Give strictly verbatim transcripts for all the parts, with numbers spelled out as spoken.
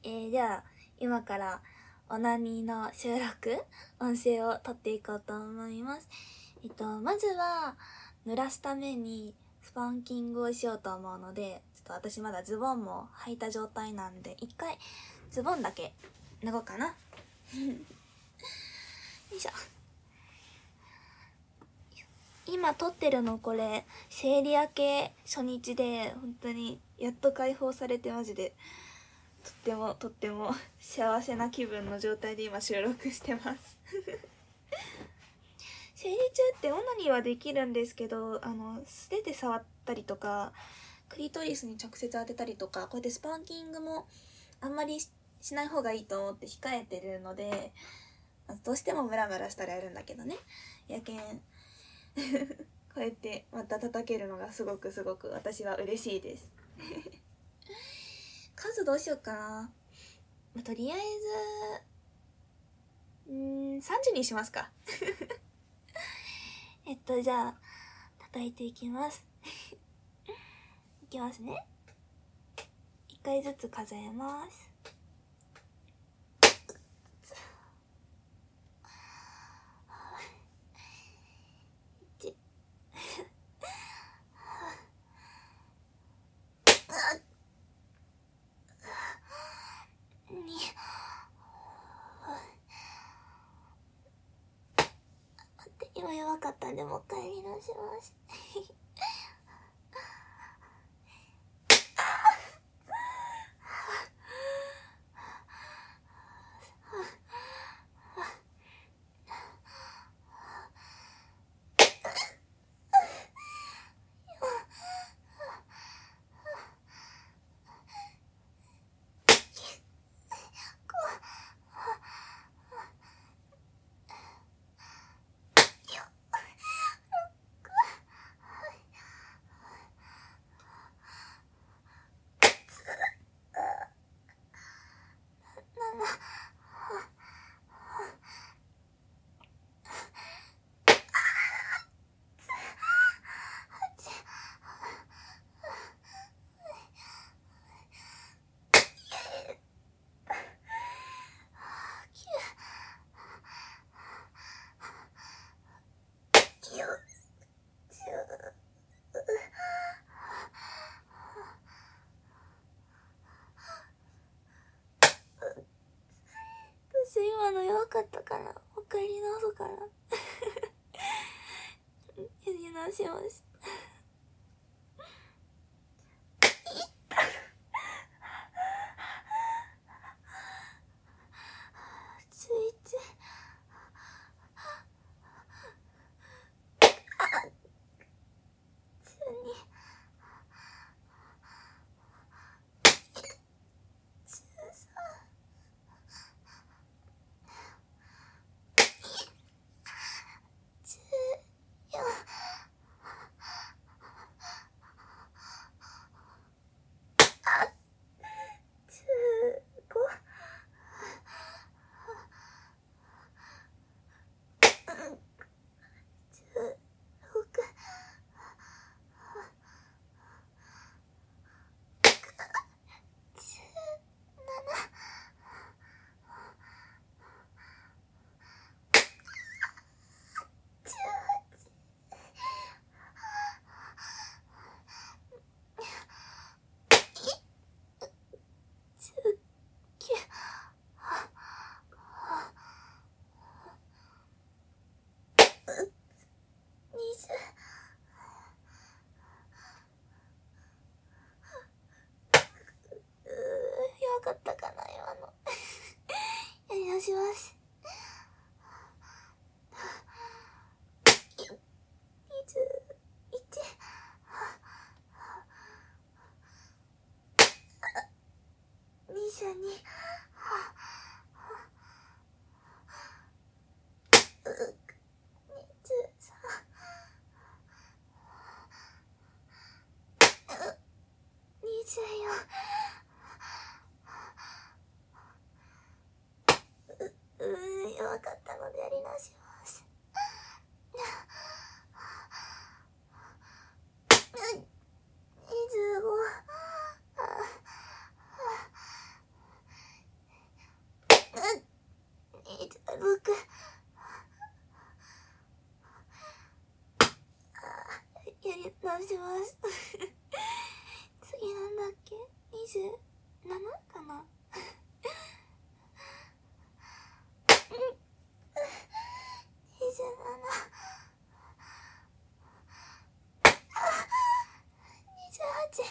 えー、じゃあ今からオナニーの収録音声を撮っていこうと思います。えっとまずは濡らすためにスパンキングをしようと思うので、ちょっと私まだズボンも履いた状態なんで一回ズボンだけ脱ごうかなよいしょ。今撮ってるのこれ生理明け初日で、本当にやっと解放されて、マジでとってもとっても幸せな気分の状態で今収録してます生理中ってオナニーはできるんですけど、あの素手で触ったりとかクリトリスに直接当てたりとか、こうやってスパンキングもあんまり し, しない方がいいと思って控えてるので、どうしてもムラムラしたらやるんだけどね。やけんこうやってまた叩けるのがすごくすごく私は嬉しいです数どうしようかな、まあ、とりあえずうーんさんじゅうにしますかえっとじゃあ叩いていきますいきますね。いっかいずつ数えます。今弱かったんでもう一回やり直します今の弱かったからもう一回やり直そうかなやり直します弱かったかな今のやり直しますにじゅうに弱かったのでやり直しますにじゅうごします次なんだっけ、にじゅうななかなにじゅうなな、にじゅうはち、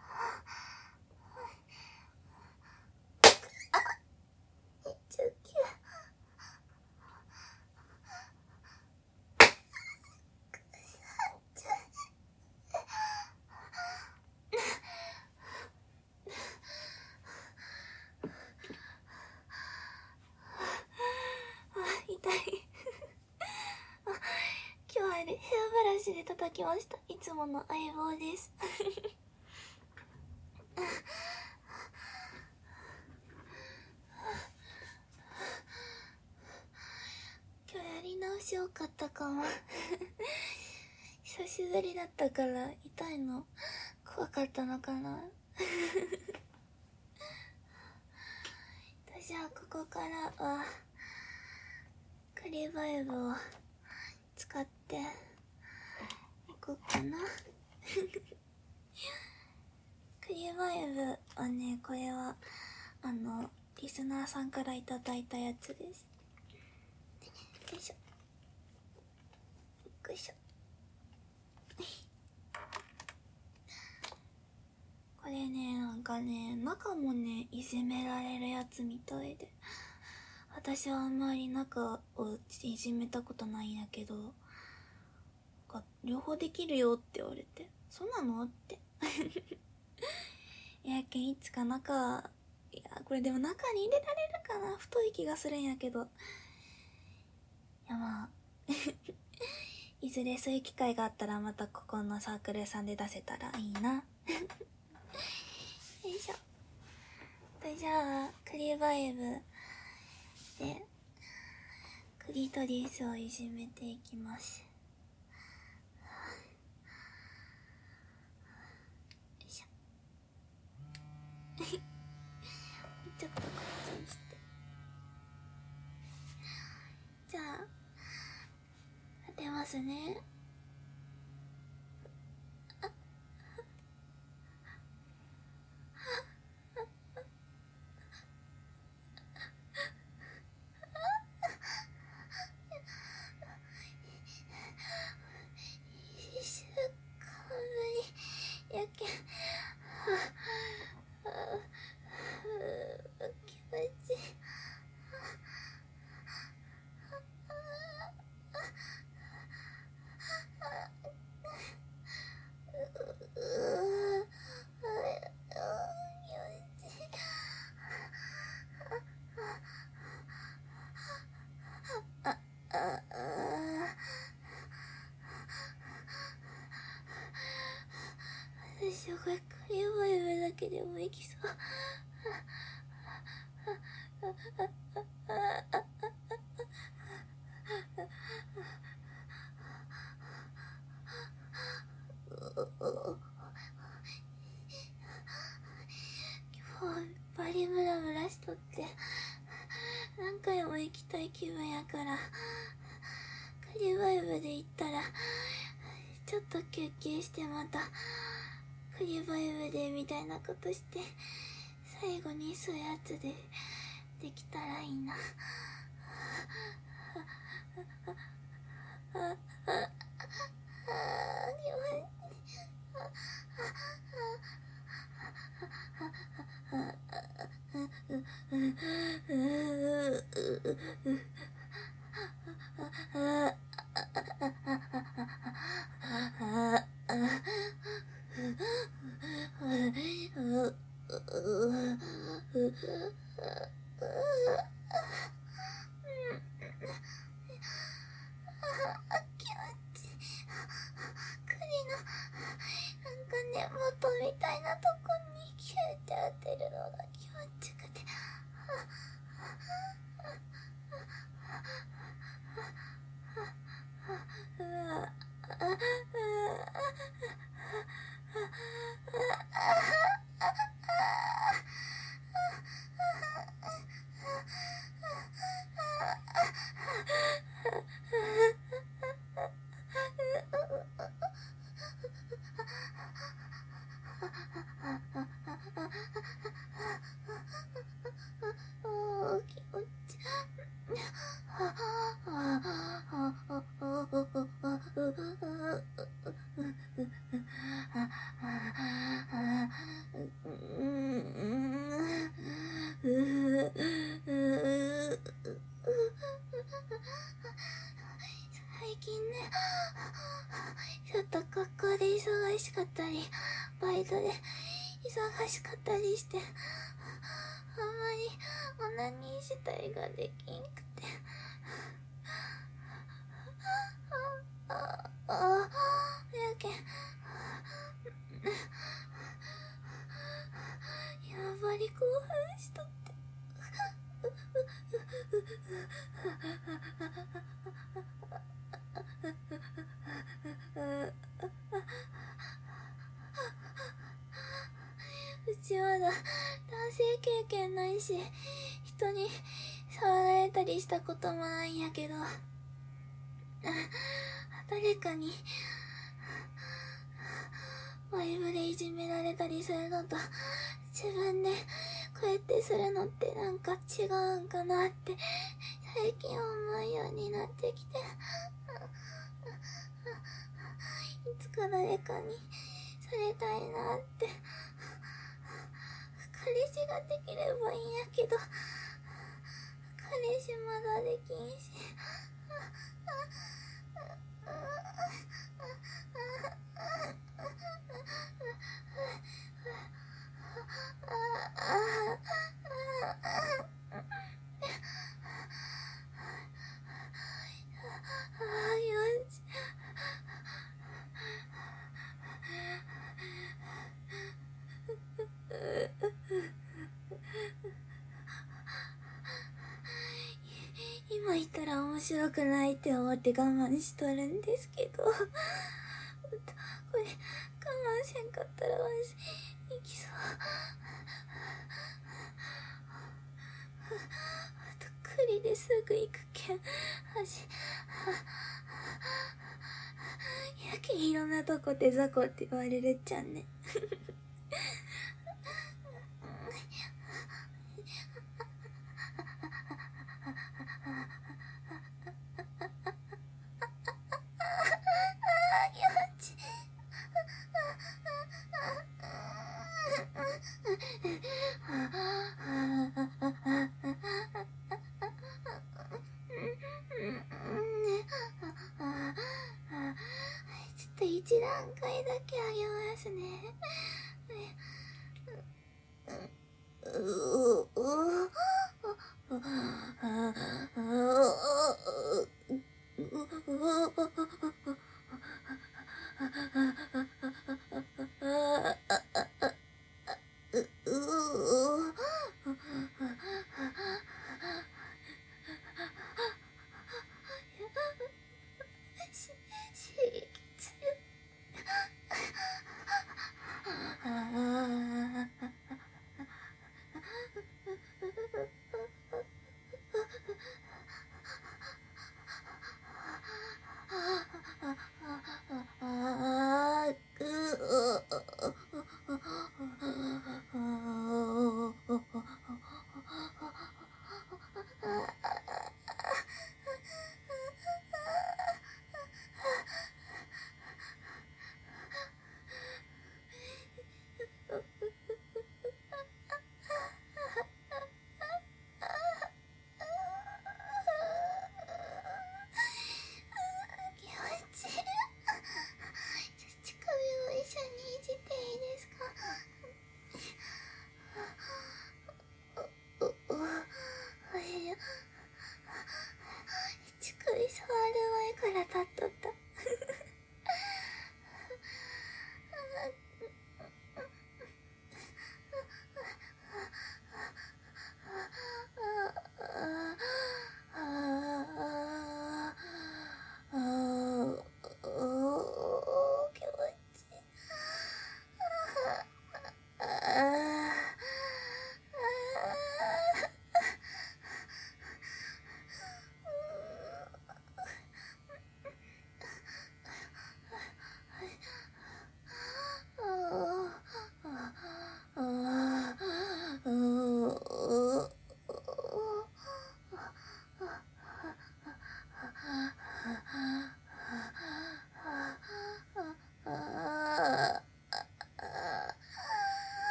にじゅうきゅう、痛い今日はね、ヘアブラシで叩きました。いつもの相棒です今日やり直し多かったかも久しぶりだったから痛いの怖かったのかなじゃあここからはクリバイブを使っていこうかなクリバイブはね、これはあのリスナーさんからいただいたやつです。よいしょよいしょこれね、なんかね、中もねいじめられるやつみたいで、私はあんまり中をいじめたことないんやけど、なんか両方できるよって言われて、そうなのっていやけんいつか中、いやこれでも中に入れられるかな、太い気がするんやけど、いやまあいずれそういう機会があったらまたここのサークルさんで出せたらいいなよいしょ。でじゃあクリバイブでクリトリスをいじめていきます。よいしょちょっとこっちにして、じゃあ当てますね。いっしゅうかんぶりやけん気持ちいい。私はこれクリバイブだけでもいきそう今日バリムラムラしとって何回も行きたい気分やから、クリバイブで行ったらちょっと休憩してまたクリバイブでみたいなことして、最後にそういうやつでできたらいいな元みたいなとこにキューって当てるのが気持ちよくて、 近ね、ちょっと学校で忙しかったり、バイトで忙しかったりして、あんまりオナニー自体ができんくて。あ、あ、あ、やけん。やっぱり興奮しとって。うちまだ男性経験ないし、人に触られたりしたこともないんやけど、誰かにワイブでいじめられたりするのと自分でこうやってするのってなんか違うんかなって最近思うようになってきて、いつか誰かにされたいなって。彼氏ができればいいんやけど、彼氏まだできんし。今言ったら面白くないって思って我慢しとるんですけど、これ我慢せんかったらマジいきそう。あと栗ですぐ行くけん、マジやけんいろんなとこで雑魚って言われるっちゃんね。ちょっと一段階だけあげますね。うう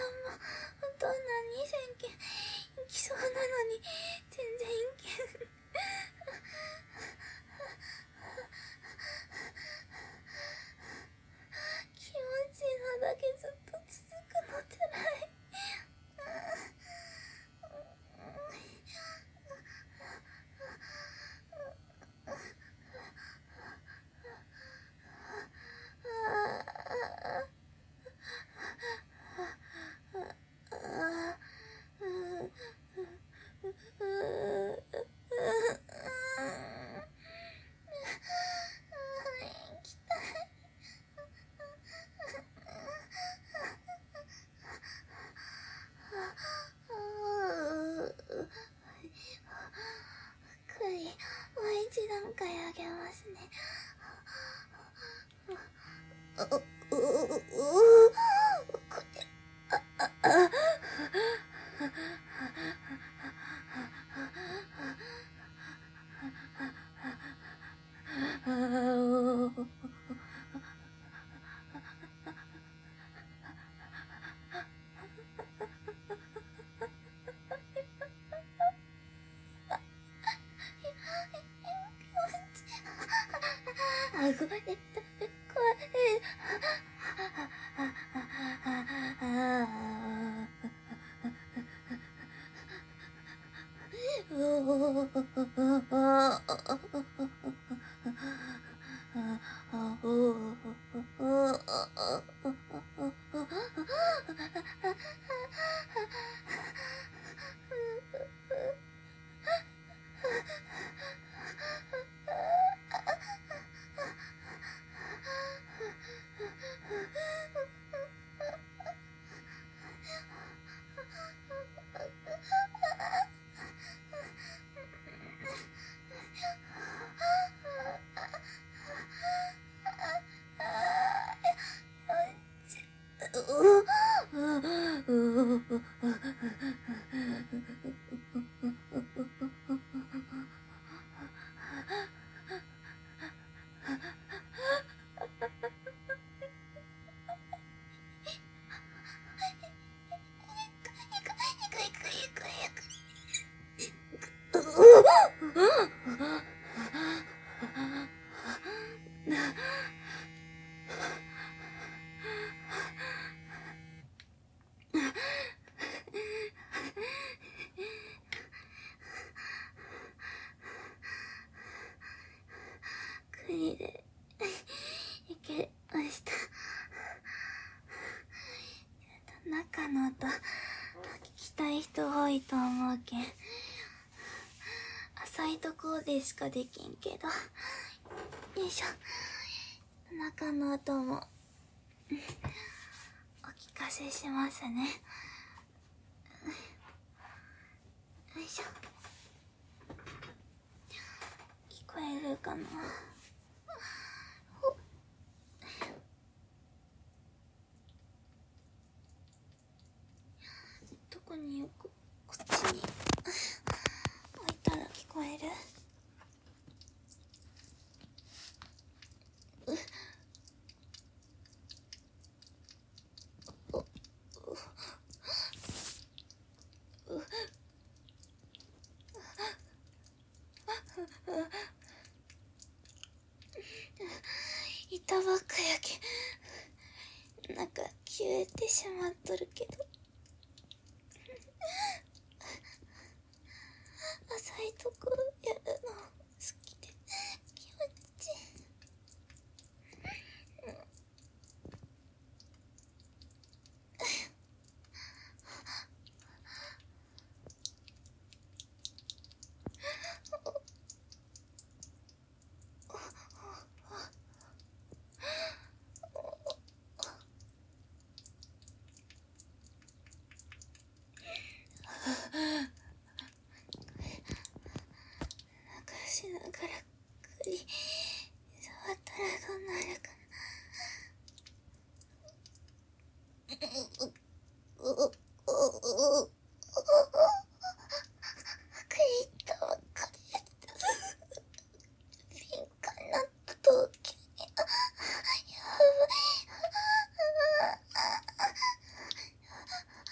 もどんなにせんけんいきそうなのに全然いけん。気持ちいいのだけずっと続くのつらい。一段階上げますね。ううううこれあああごめんね。国でいけました。中の音聞きたい人多いと思うけん浅いところでしかできんけど、よいしょ、中の音もお聞かせしますね。よいしょ、聞こえるかな。どこによくこっちに置いたら聞こえる。いたばっかやけなんか消えてしまっとるけど、浅いとこやるの好きで気持ちいい。しながら首触ったらどうなるかな。ううううクリッとばっかりやった敏感なったと急にあやばい。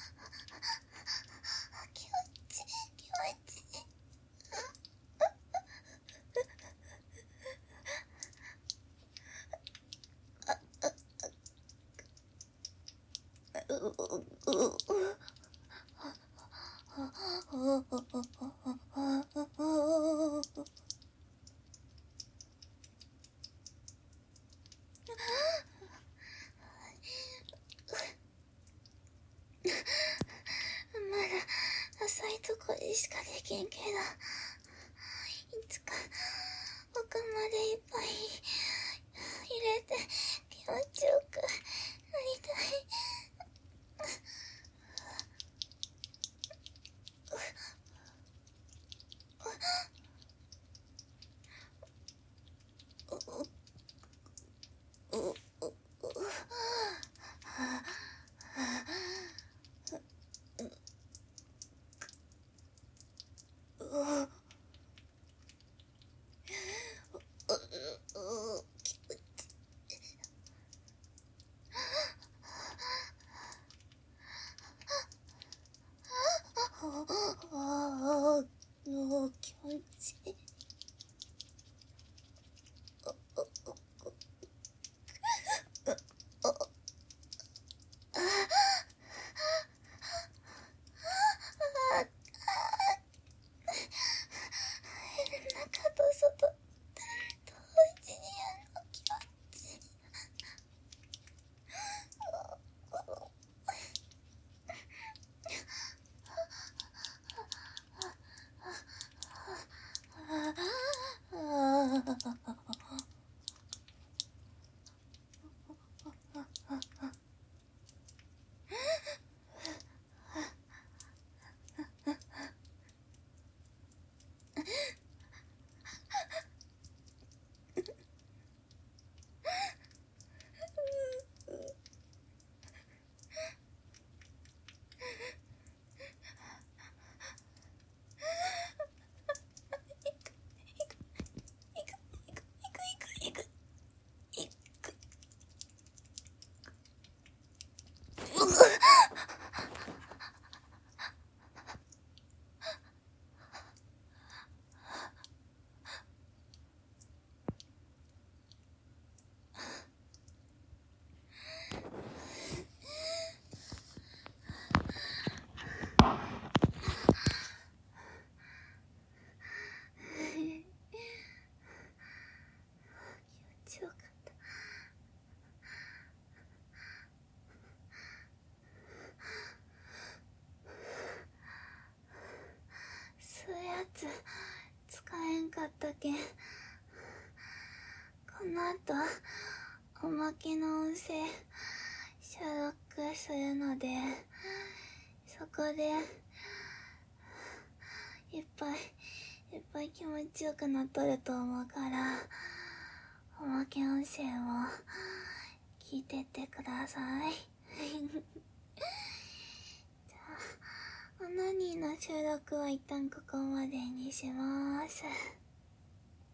浅いとこでしかできんけど、いつか奥までいっぱい入れて気持ちよくなりたい。気持ちいい。中と外同時にやるの気持ちいい。強かった。そういうやつ使えんかったけん、この後おまけの音声収録するので、そこでいっぱいいっぱい気持ちよくなっとると思うから、おまけ音声も聞いてってください。じゃあ、オナニーの収録は一旦ここまでにします。